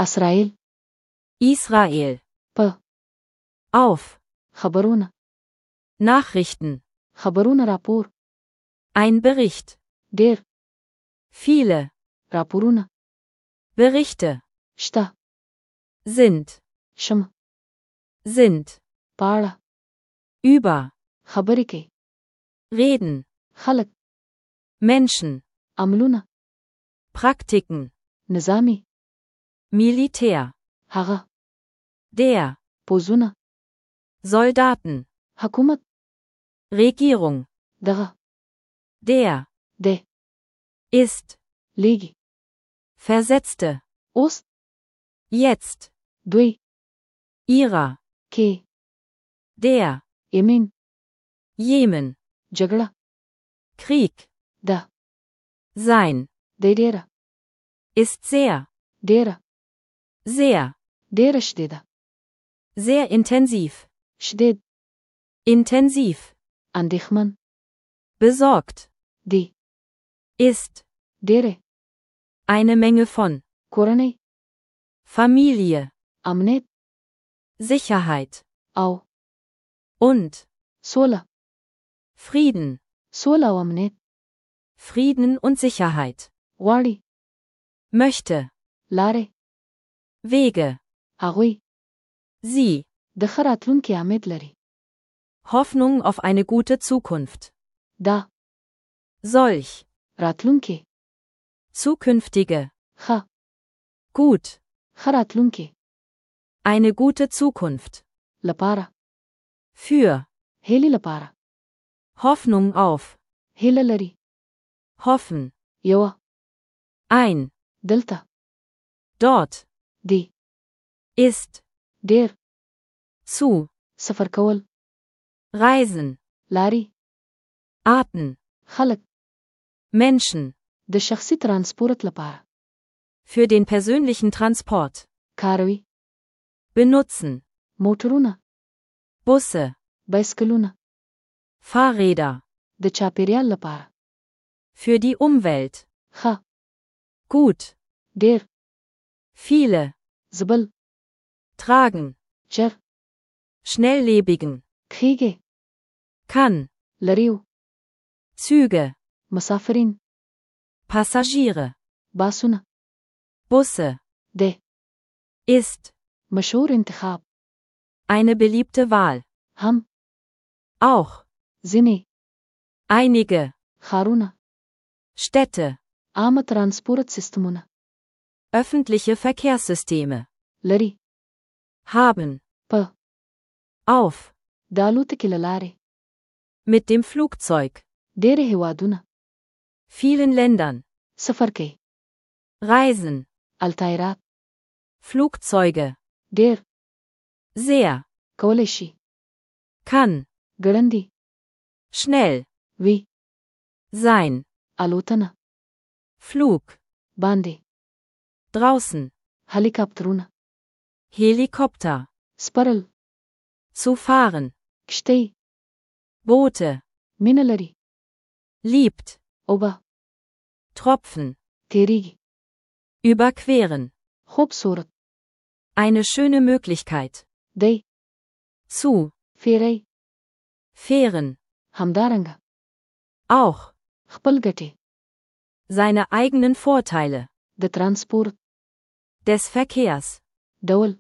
اسرائیل Israel. په Auf. خبرونه Nachrichten. خبرونه راپور Ein Bericht. ډیر Viele. راپورونه Berichte. شته Sind. شم Sind. پاړه Über. خبرې کوي Reden. خلک Menschen. عملونه Praktiken. نظامی Militär. هغه Der. پوزونه Soldaten. حکومت Regierung. دغه Der. د Ist. لیږي Versetzte. اوس Jetzt. دوی Ihrer. کې Der. یمین Jemen. جګړه Krieg. ده Sein. د ډیره Ist sehr. ډیره Sehr. ډیره شدیده Sehr intensiv. شدید Intensiv. اندېښمن Besorgt. دی Ist. ډیره Eine Menge von. کورنۍ Familie. امنیت Sicherheit. او Und. سوله Frieden. سوله او امنیت Frieden und Sicherheit. غواړي Möchte. لارې Wege. هغوی Sie. د ښه راتلونکي امید لري Hoffnung auf eine gute Zukunft. دا Solch. راتلونکي Zukünftige. ښه Gut. ښه راتلونکي Eine gute Zukunft. لپاره Für. هیلې لپاره Hoffnung auf. هیله لري Hoffen. یوه Ein. دلته Dort. دی Ist. ډیر Zu. سفر کول Reisen. لاري Arten. خلک Menschen. د شخصي ترانسپورت لپاره Für den persönlichen Transport. کاروي Benutzen. موټرونه Busse. بایسکلونه Fahrräder. د چاپیریال لپاره Für die Umwelt. ښه Gut. ډیر Viele. زبل Tragen. چر Schnelllebigen. کښیږي Kann. لریو Züge. مسافرین Passagiere. باسونه Busse. د Ist. مشهور انتخاب Eine beliebte Wahl. هم Auch. ځینې Einige. ښارونه Städte. عامه ترانسپورت سیستمونه Öffentliche Verkehrssysteme. لري Haben. په Auf. د الوتکې له لارې Mit dem Flugzeug. ډېرې هېوادونه Vielen Ländern. سفر کوي Reisen. الطایرات Flugzeuge. ډېر Sehr. کولی شي Kann. ګړندي Schnell. وي Sein. الوتنه Flug. باندې Draußen. هلیکاپټرونه Helikopter. سپرل Zu fahren. کشتۍ Boote. مینه لري Liebt. اوبه Tropfen. تیریږي Überqueren. خوب صورت Eine schöne Möglichkeit. دی Zu. فیری Fähren. همدارنګه Auch. خپل ګټې Seine eigenen Vorteile. د ترانسپورت Des Verkehrs. ډول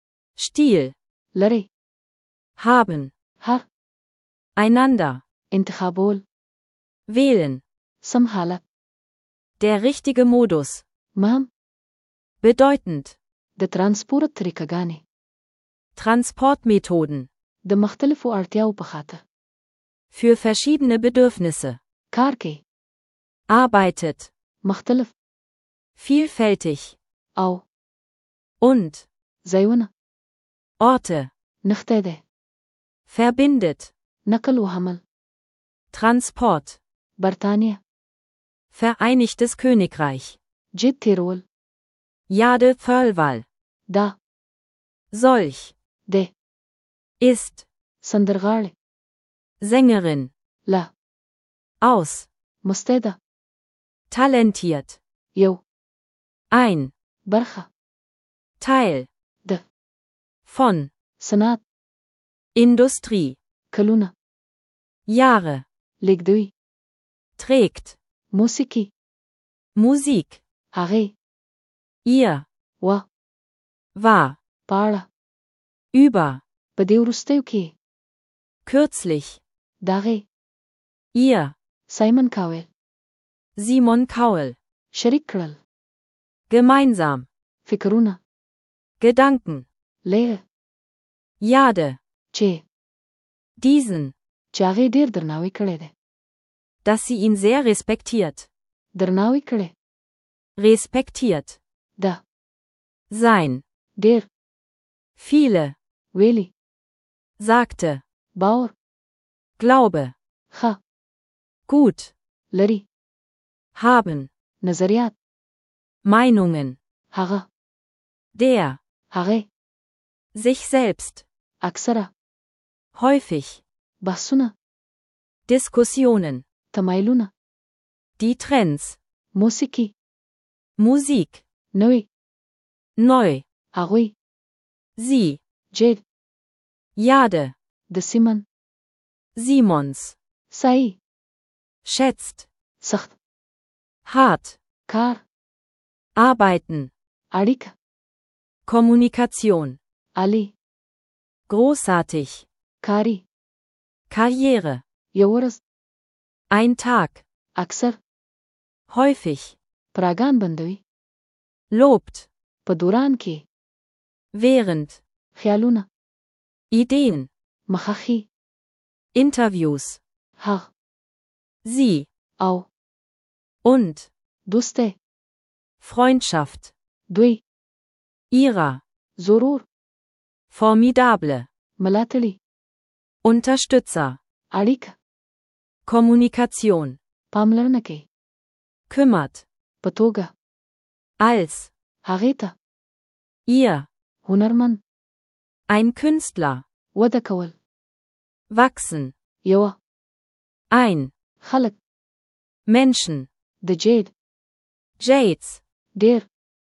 Stil. لري Haben. هر Einander. انتخابول Wählen. سم حالت Der richtige Modus. مهم Bedeutend. د ترانسپورت طریقګانې Transportmethoden. د مختلفو اړتیاو په خاطر Für verschiedene Bedürfnisse. کار کوي Arbeitet. مختلف Vielfältig. او Und. ځایونه Orte. نښتی دی Verbindet. نقل و حمل Transport. برطانیه Vereinigtes Königreich. جیت تیرول Jade Förlwall. دا Solch. د Ist. سندرغاړې Sängerin. لا Aus. Teil. د Von. صنعت Industrie. کلونه Jahre. لیږدوي Trägt. موسیقي Musik. هغې Ihr. و War. په اړه Über. په دې وروستیو کې Kürzlich. د هغې Ihr. سایمن کاویل Simon Cowell. شریک کړل Gemeinsam. فکرونه Gedanken. لیږه Jade. چې Diesen. چې هغې ډېر درناوی کړی دی Dass sie ihn sehr respektiert. درناوی کړی Respektiert. ده Sein. ډېر Viele. ویلي Sagte. باور Glaube. ښه Gut. لري Haben. نظریات Meinungen. هغه Der. هغې Sich selbst. اکثره Häufig. بحثونه Diskussionen. تمایلونه Die Trends. موسیقي Musik. نوې Neu. هغوی Sie. جید Jade. د سیمن Simons. سایي Schätzt. سخت Hart. کار Arbeiten. اړیکه Kommunikation. عالی Großartig. کاری Karriere. یو ورځ Ein Tag. اکثر Häufig. پراګان بندوي Lobt. په دوران کې Während. خیالونه Ideen. مخخي Interviews. هغ Sie. او Und. دوسته Freundschaft. دوی Ihrer. ضرور Formidable. ملاتړي Unterstützer. اړیکه Kommunikation. پاملرنه کوي Kümmert. په توګه Als. هغې ته Ihr. هنرمند Ein Künstler. وده کول Wachsen. یوه Ein. خلق Menschen. د جید Jades. ډېر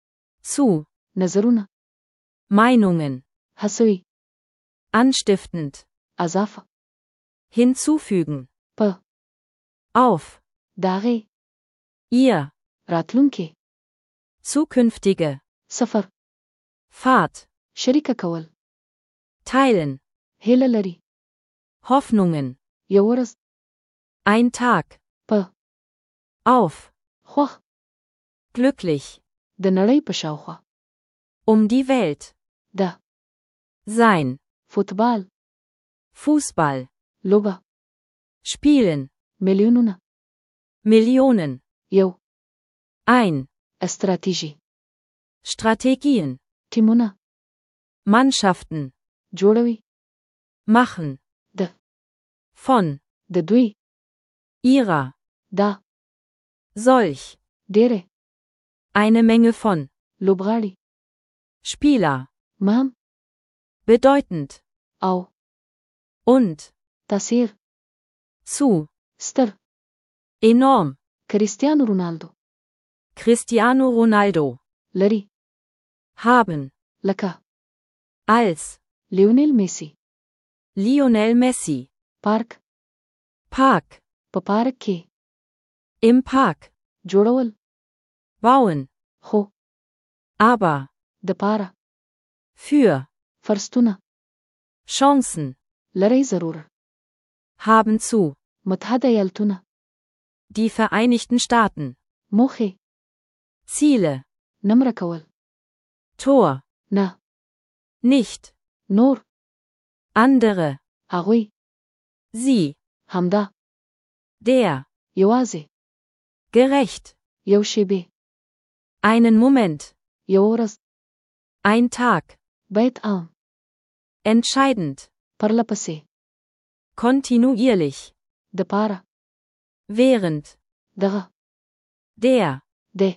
Zu. نظرونه Meinungen. هڅوي Anstiftend. اضافه Hinzufügen. په Auf. د هغې Ihr. راتلونکې Zukünftige. سفر Fahrt. شریکه کول Teilen. هیله لري Hoffnungen. یو ورځ Ein Tag. په Auf. خوښ Glücklich. د نړۍ په شاوخوا Um die Welt. ده Sein. فوتبال Fußball. لوبه Spielen. میلیونونه Millionen. یو Ein. استراتیژي Strategien. ټیمونه Mannschaften. جوړوي Machen. د Von. د دوی Ihrer. دا Solch. ډېرې Eine Menge von. لوبغاړي Spieler. مهم Bedeutend. او Und. تاثیر Zu. ستر Enorm. کریستیانو رونالدو Cristiano Ronaldo. لري Haben. لکه Als. لیونیل میسی Lionel Messi. پارک Park. په پارک کې Im Park. جوړول Bauen. خو Aber. د پاره Für. فرستونه Chancen. لري ضرور Haben zu. متحده ایالتونه Die Vereinigten Staaten. موخې Ziele. نمره کول Tor. نه Nicht. نور Andere. هغوی Sie. همدا Der. یوازې Gerecht. یو شیبې Einen Moment. یو ورځ Ein Tag. بیت عام Entscheidend. پرله پسې Kontinuierlich. د پاره Während. دغه Der. د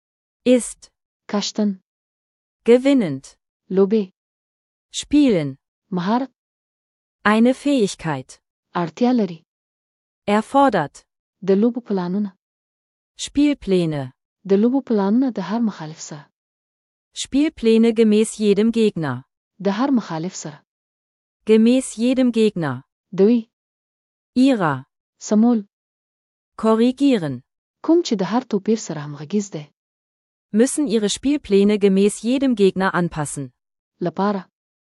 Ist. کشتن Gewinnend. لوبې Spielen. مهارت Eine Fähigkeit. اړتیا لري Erfordert. د لوبو پلانونه Spielpläne. د لوبو پلانونه د هر مخالف سره Spielpläne gemäß jedem Gegner. د هر مخالف سره. Gemäß jedem Gegner. دوی. Ihrer. سمول. Korrigieren. کوم چې د هر توپیر سره همغږیز دی. Müssen ihre Spielpläne gemäß jedem Gegner anpassen. لپاره.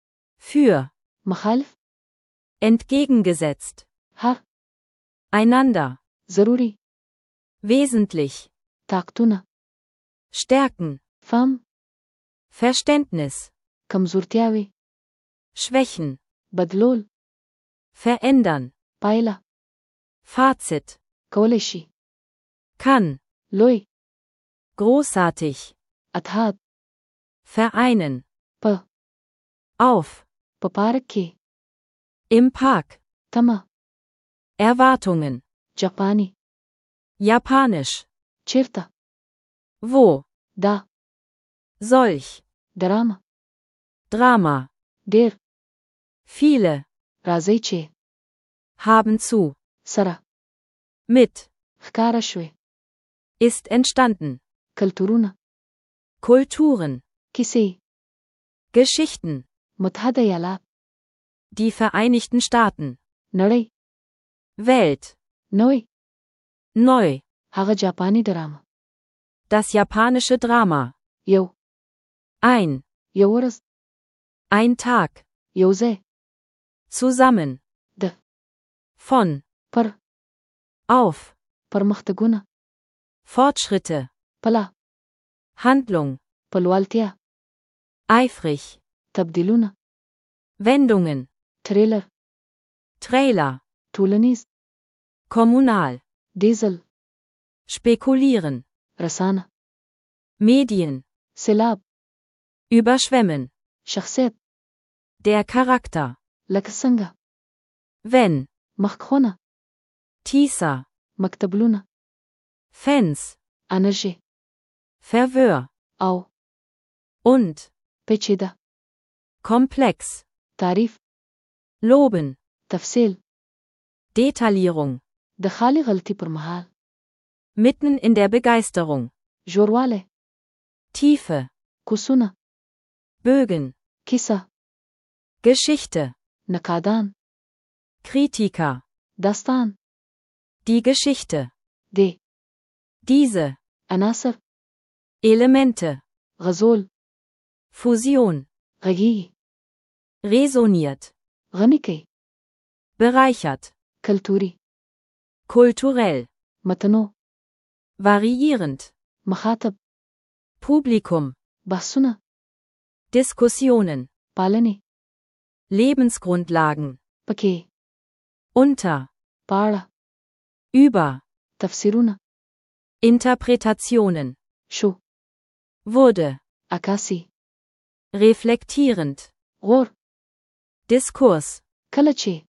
Für. مخالف. Entgegengesetzt. هر. Einander. ضروري. Wesentlich. طاقتونه. Stärken. فهم. Verständnis. کمزورتیاوي. Schwächen. بدلول. Verändern. پایله. Fazit. کولی شي. Kann. لوی. Großartig. اتحاد. Vereinen. په. Auf. په پارک کې. Im Park. تمه. Erwartungen. جاپاني. Japanisch. چیرته. Wo. دا. Solch. دراما. Drama. ډیر. Viele. راځي چې. Haben zu. سره. Mit. ښکاره شوي. Ist entstanden. کلتورونه. Kulturen. کیسې. Geschichten. متحده ایالات. Die Vereinigten Staaten. نړۍ. Welt. نوې. Neu. هغه جاپاني دراما. Das japanische Drama. یو. Ein. یو ورځ. Ein Tag. یو ځای. Zusammen. د. Von. پر. Auf. پرمختګونه. Fortschritte. پلا. Handlung. پلوالتیا. Eifrig. تبدیلونه. Wendungen. تریلر. Trailer. ټولنیز. Kommunal. ډیزل. Spekulieren. رسانه. Medien. سیلاب. Überschwemmen. شخصیت. Der Charakter. لکه څنګه. Wenn. مخخونه. Teaser. مکتبلونه. Fans. انرژي. Verwirr. او. Und. پیچیده. Komplex. تعریف. Loben. تفصیل. Detaillierung. د خالي غلطي پر مهال. Mitten in der Begeisterung. ژورواله. Tiefe. کوسونه. Bögen. کیسه. Geschichte. نقادان. Kritiker. داستان. Die Geschichte. دی. Diese. عناصر. Elemente. غزول. Fusion. غږیږي. Resoniert. غني کوي. Bereichert. کلتوري. Kulturell. متنوع. Variierend. مخاطب. Publikum. بحثونه. Diskussionen. پالنې. Lebensgrundlagen. پکې. Unter. پاړه. Über. تفسیرونه. Interpretationen. شو. Wurde. عکاسي. Reflektierend. غور. Diskurs. کله چې.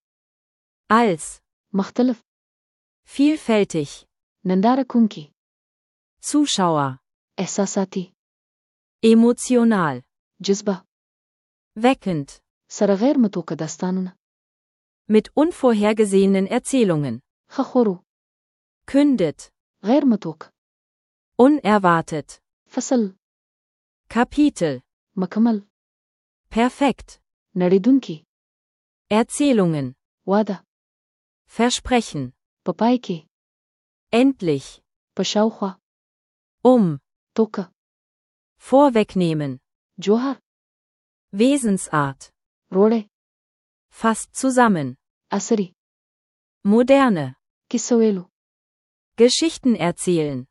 Als. مختلف. Vielfältig. ننداره کوونکی. Zuschauer. احساساتي. Emotional. جذبه. Weckend. سره غیر متوقع داستانونه. Mit unvorhergesehenen Erzählungen. خخورو. Kündet. غیر متوقع. Unerwartet. فصل. Kapitel. مکمل. Perfekt. نړیدونکي. Erzählungen. واده. Versprechen. په پای کې. Endlich. په شاوخوا. توکه. Vorwegnehmen. جوهر. Wesensart. روړې. Fast zusammen. عصري. Moderne. کیسه ویلو. Geschichten erzählen.